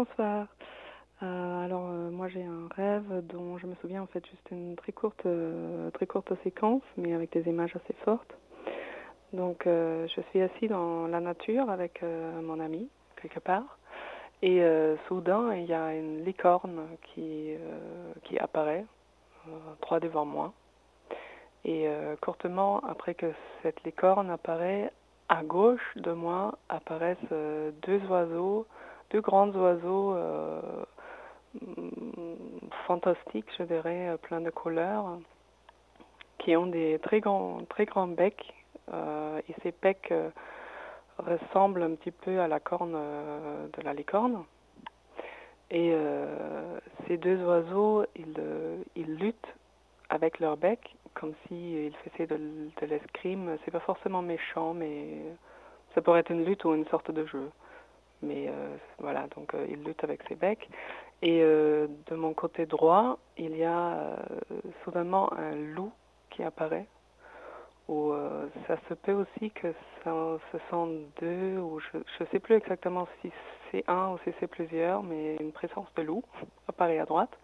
Bonsoir. Moi j'ai un rêve dont je me souviens en fait juste une très courte séquence, mais avec des images assez fortes. Donc je suis assis dans la nature avec mon ami quelque part, et soudain il y a une licorne qui apparaît droit devant moi. Et courtement après que cette licorne apparaît, à gauche de moi apparaissent deux grands oiseaux fantastiques, je dirais, pleins de couleurs, qui ont des très grands becs, et ces becs ressemblent un petit peu à la corne de la licorne. Et ces deux oiseaux, ils luttent avec leur bec, comme s'ils faisaient de l'escrime. C'est pas forcément méchant, mais ça pourrait être une lutte ou une sorte de jeu. Mais voilà, donc ils luttent avec ses becs. Et de mon côté droit, il y a soudainement un loup qui apparaît. Ou ça se peut aussi que ce sont deux, ou je ne sais plus exactement si c'est un ou si c'est plusieurs, mais une présence de loup apparaît à droite,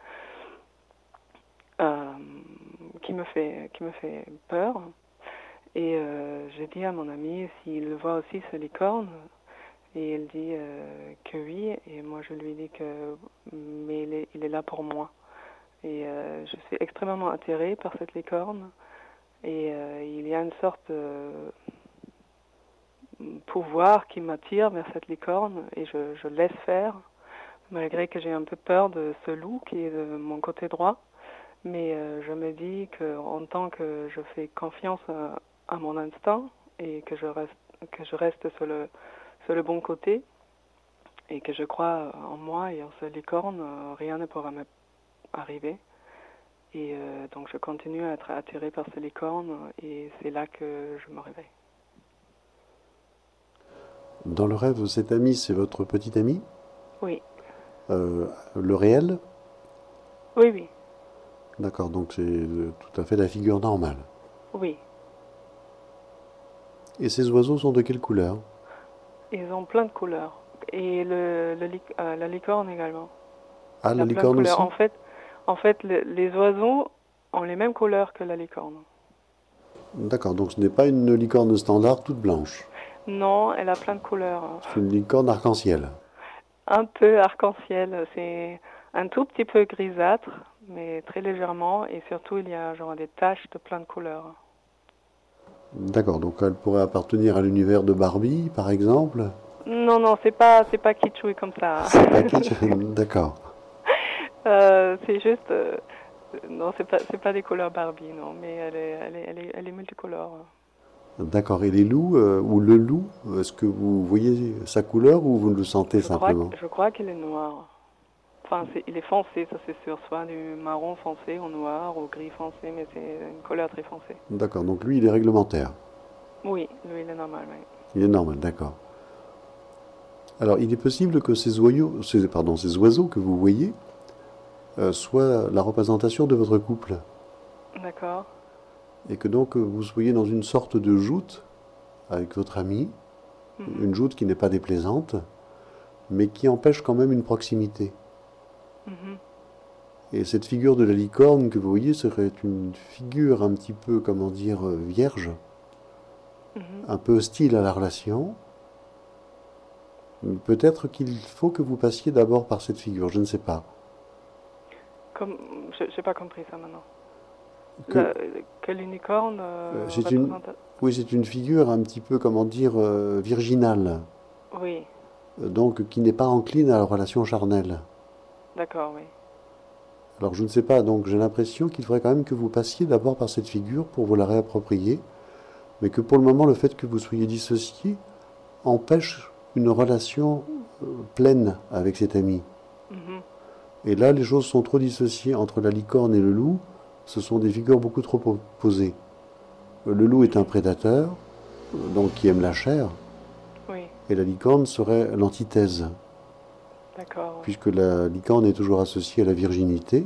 qui me fait peur. Et j'ai dit à mon ami s'il voit aussi ce licorne, et il dit que oui, et moi je lui dis que mais il est là pour moi. Et je suis extrêmement attirée par cette licorne, et il y a une sorte de pouvoir qui m'attire vers cette licorne, et je laisse faire, malgré que j'ai un peu peur de ce loup qui est de mon côté droit. Mais je me dis qu'en tant que je fais confiance à mon instinct, et que je reste sur le bon côté, et que je crois en moi et en ce licorne, rien ne pourra m'arriver. Et donc je continue à être attirée par ce licorne, et c'est là que je me réveille. Dans le rêve, cet ami, c'est votre petit ami? Oui, Le réel? oui, oui, D'accord, donc c'est tout à fait la figure normale. oui. Et ces oiseaux sont de quelle couleur? Ils ont plein de couleurs. Et la licorne également. Ah, Elle la a plein de licorne couleurs. aussi? En fait, les oiseaux ont les mêmes couleurs que la licorne. D'accord, donc ce n'est pas une licorne standard toute blanche. Non, elle a plein de couleurs. C'est une licorne arc-en-ciel. Un peu arc-en-ciel. C'est un tout petit peu grisâtre, mais très légèrement. Et surtout, il y a genre des taches de plein de couleurs. D'accord, donc elle pourrait appartenir à l'univers de Barbie, par exemple? Non, non, c'est pas kitschouille comme ça. C'est pas kitsch? D'accord. C'est juste, non, c'est pas des couleurs Barbie, non, mais elle est multicolore. D'accord, et les loups, ou le loup, est-ce que vous voyez sa couleur ou vous le sentez simplement? Je crois qu'il est noir. Enfin, il est foncé, ça c'est sûr, soit du marron foncé au noir ou gris foncé, mais c'est une couleur très foncée. D'accord, donc lui, il est réglementaire. Oui, lui, il est normal, oui. Il est normal, d'accord. Alors, il est possible que ces oiseaux que vous voyez soient la représentation de votre couple. D'accord. Et que donc vous soyez dans une sorte de joute avec votre ami, Mhm, une joute qui n'est pas déplaisante, mais qui empêche quand même une proximité. mhm, Et cette figure de la licorne que vous voyez serait une figure un petit peu, comment dire, vierge, mhm. un peu hostile à la relation. Peut-être qu'il faut que vous passiez d'abord par cette figure, je ne sais pas. Comme, j'ai pas compris ça maintenant. Que La, que l'unicorne c'est une, représente. oui, c'est une figure un petit peu, comment dire, virginale, Oui, donc qui n'est pas encline à la relation charnelle. d'accord, oui. Alors je ne sais pas, donc j'ai l'impression qu'il faudrait quand même que vous passiez d'abord par cette figure pour vous la réapproprier, mais que pour le moment le fait que vous soyez dissocié empêche une relation pleine avec cet ami. Mhm, Et là, les choses sont trop dissociées entre la licorne et le loup, ce sont des figures beaucoup trop opposées. Le loup est un mhm. prédateur, donc qui aime la chair, Oui, et la licorne serait l'antithèse, d'accord, oui. puisque la licorne est toujours associée à la virginité,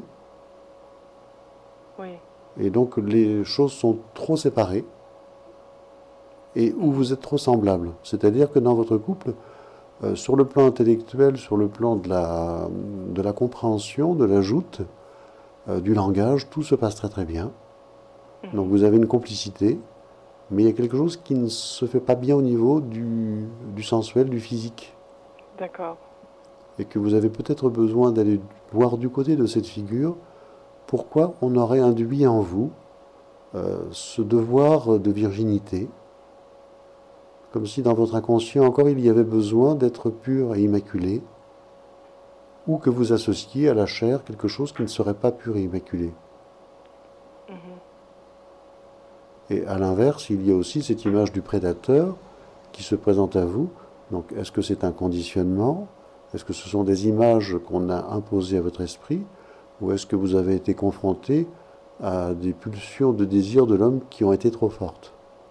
Oui. et donc les choses sont trop séparées, et où Mhm, vous êtes trop semblables. C'est-à-dire que dans votre couple, Sur le plan intellectuel, sur le plan de la compréhension, de la joute, du langage, tout se passe très très bien. Donc vous avez une complicité, mais il y a quelque chose qui ne se fait pas bien au niveau du sensuel, du physique. D'accord. Et que vous avez peut-être besoin d'aller voir du côté de cette figure pourquoi on aurait induit en vous ce devoir de virginité, comme si dans votre inconscient encore il y avait besoin d'être pur et immaculé, ou que vous associez à la chair quelque chose qui ne serait pas pur et immaculé. Mhm. Et à l'inverse, il y a aussi cette image du prédateur qui se présente à vous. Donc, est-ce que c'est un conditionnement? Est-ce que ce sont des images qu'on a imposées à votre esprit? Ou est-ce que vous avez été confronté à des pulsions de désir de l'homme qui ont été trop fortes?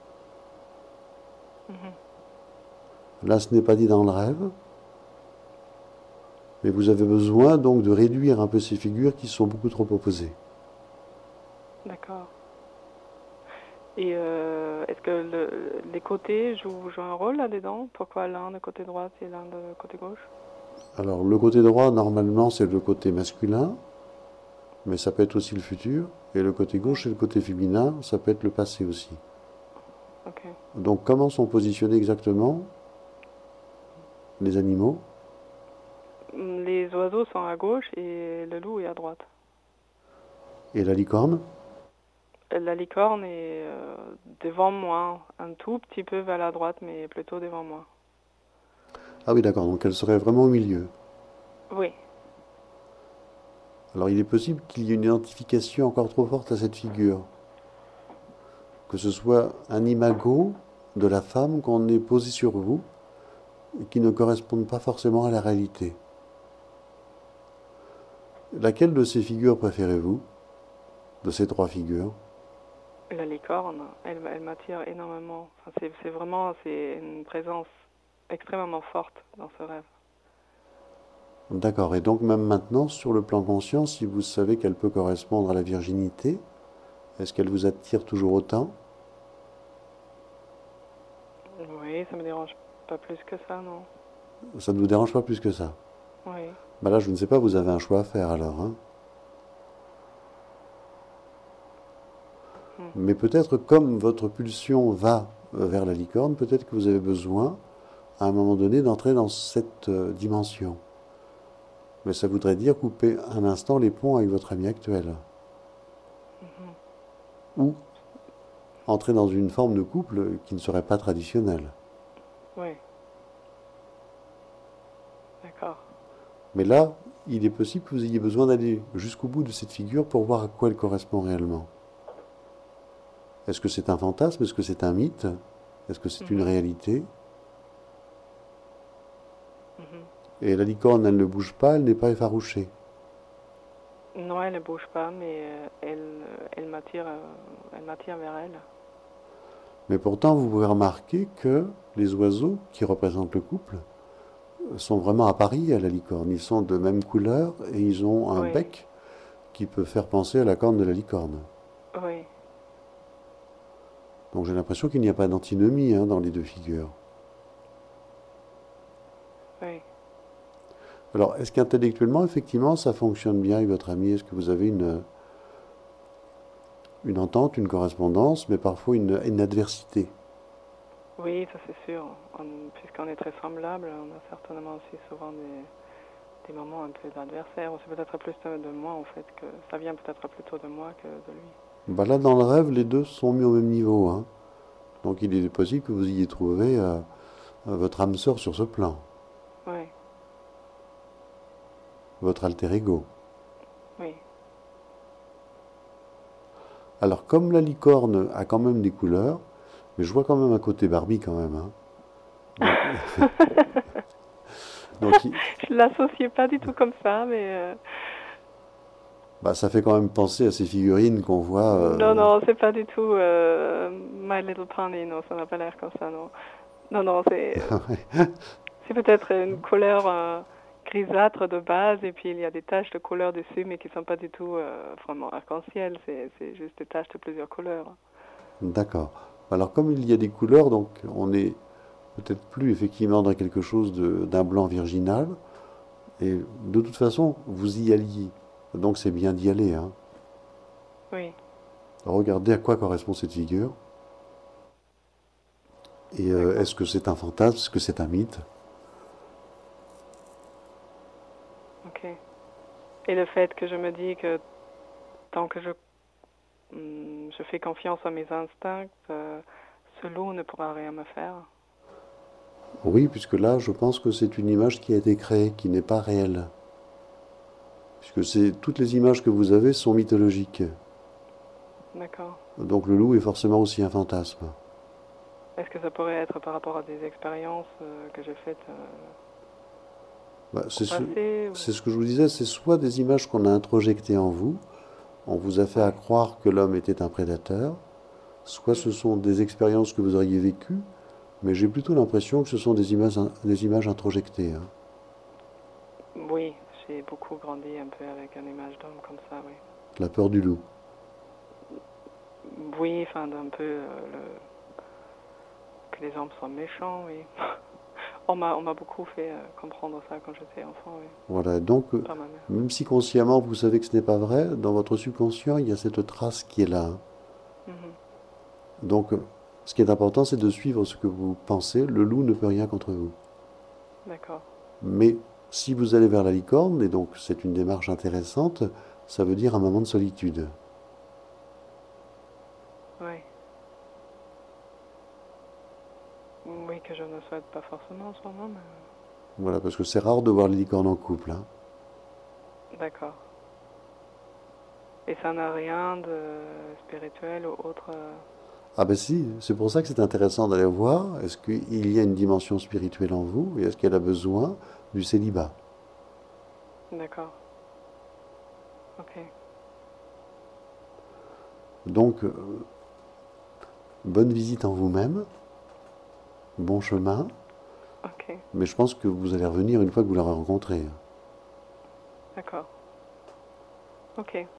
Là, ce n'est pas dit dans le rêve, mais vous avez besoin donc de réduire un peu ces figures qui sont beaucoup trop opposées. D'accord. Et est-ce que les côtés jouent un rôle là-dedans? Pourquoi l'un de côté droit et l'un de côté gauche? Alors, le côté droit, normalement, c'est le côté masculin, mais ça peut être aussi le futur. Et le côté gauche, c'est le côté féminin, ça peut être le passé aussi. Ok. Donc, comment sont positionnés exactement les animaux? Les oiseaux sont à gauche et le loup est à droite. Et la licorne? La licorne est devant moi, un tout petit peu vers la droite, mais plutôt devant moi. Ah oui, d'accord, donc elle serait vraiment au milieu. Oui. Alors, il est possible qu'il y ait une identification encore trop forte à cette figure. Que ce soit un imago de la femme qu'on ait posé sur vous, et qui ne correspondent pas forcément à la réalité. Laquelle de ces figures préférez-vous? De ces trois figures? La licorne, elle m'attire énormément. Enfin, c'est une présence extrêmement forte dans ce rêve. D'accord, et donc même maintenant, sur le plan conscient, si vous savez qu'elle peut correspondre à la virginité, est-ce qu'elle vous attire toujours autant? Oui, ça me dérange pas plus que ça, non. Ça ne vous dérange pas plus que ça? Oui. Bah là, je ne sais pas, vous avez un choix à faire alors, hein. Mais peut-être comme votre pulsion va vers la licorne, peut-être que vous avez besoin, à un moment donné, d'entrer dans cette dimension. Mais ça voudrait dire couper un instant les ponts avec votre ami actuel. Ou entrer dans une forme de couple qui ne serait pas traditionnelle. Oui. D'accord. Mais là, il est possible que vous ayez besoin d'aller jusqu'au bout de cette figure pour voir à quoi elle correspond réellement. Est-ce que c'est un fantasme? Est-ce que c'est un mythe? Est-ce que c'est une réalité? Et la licorne, elle ne bouge pas, elle n'est pas effarouchée. Non, elle ne bouge pas, mais elle m'attire vers elle. Mais pourtant, vous pouvez remarquer que les oiseaux qui représentent le couple sont vraiment appariés à la licorne. Ils sont de même couleur et ils ont un bec qui peut faire penser à la corne de la licorne. Oui. Donc j'ai l'impression qu'il n'y a pas d'antinomie dans les deux figures. Oui. Alors, est-ce qu'intellectuellement, effectivement, ça fonctionne bien avec votre ami? Est-ce que vous avez une entente, une correspondance, mais parfois une adversité? Oui, ça c'est sûr. Puisqu'on est très semblables, on a certainement aussi souvent des moments un peu d'adversaire. C'est peut-être plus de moi en fait, que ça vient peut-être plutôt de moi que de lui. Bah là, dans le rêve, les deux sont mis au même niveau, hein. Donc il est possible que vous ayez trouvé votre âme sœur sur ce plan, Oui. votre alter ego. Oui. Alors, comme la licorne a quand même des couleurs, mais je vois quand même un côté Barbie quand même, hein. Donc, je l'associais pas du tout comme ça, mais bah, ça fait quand même penser à ces figurines qu'on voit. non, c'est pas du tout My Little Pony, non, ça n'a pas l'air comme ça, non. Non, c'est peut-être une couleur grisâtre de base, et puis il y a des taches de couleur dessus, mais qui sont pas du tout vraiment arc-en-ciel, c'est juste des taches de plusieurs couleurs. D'accord. Alors, comme il y a des couleurs, donc on est peut-être plus effectivement dans quelque chose d'un blanc virginal. Et de toute façon, vous y alliez. Donc c'est bien d'y aller, hein. Oui, Regardez à quoi correspond cette figure. Et d'accord. est-ce que c'est un fantasme? Est-ce que c'est un mythe? Ok. Et le fait que je me dis que tant que je fais confiance à mes instincts, ce loup ne pourra rien me faire. Oui, puisque là, je pense que c'est une image qui a été créée, qui n'est pas réelle. Puisque toutes les images que vous avez sont mythologiques. D'accord. Donc le loup est forcément aussi un fantasme. Est-ce que ça pourrait être par rapport à des expériences que j'ai faites Bah, au passé ou... c'est ce que je vous disais, c'est soit des images qu'on a introjectées en vous, on vous a fait à Ouais. croire que l'homme était un prédateur, soit ce Mhm. sont des expériences que vous auriez vécues, mais j'ai plutôt l'impression que ce sont des images introjectées, hein. Oui, j'ai beaucoup grandi un peu avec une image d'homme comme ça, oui. La peur du loup. Oui, enfin, d'un peu que les hommes sont méchants, oui. On m'a beaucoup fait comprendre ça quand j'étais enfant, oui. Voilà, donc Par ma mère. même si consciemment vous savez que ce n'est pas vrai, dans votre subconscient, il y a cette trace qui est là, hein. Mhm. Donc ce qui est important, c'est de suivre ce que vous pensez. Le loup ne peut rien contre vous. D'accord. Mais si vous allez vers la licorne, et donc c'est une démarche intéressante, ça veut dire un moment de solitude. Oui. Oui, que je ne souhaite pas forcément en ce moment, mais... Voilà, parce que c'est rare de voir les licornes en couple, hein. D'accord. Et ça n'a rien de spirituel ou autre Ah ben si, c'est pour ça que c'est intéressant d'aller voir, est-ce qu'il y a une dimension spirituelle en vous, et est-ce qu'elle a besoin du célibat. D'accord. Ok. Donc, bonne visite en vous-même, bon chemin, Ok. mais je pense que vous allez revenir une fois que vous l'aurez rencontré. D'accord. Ok.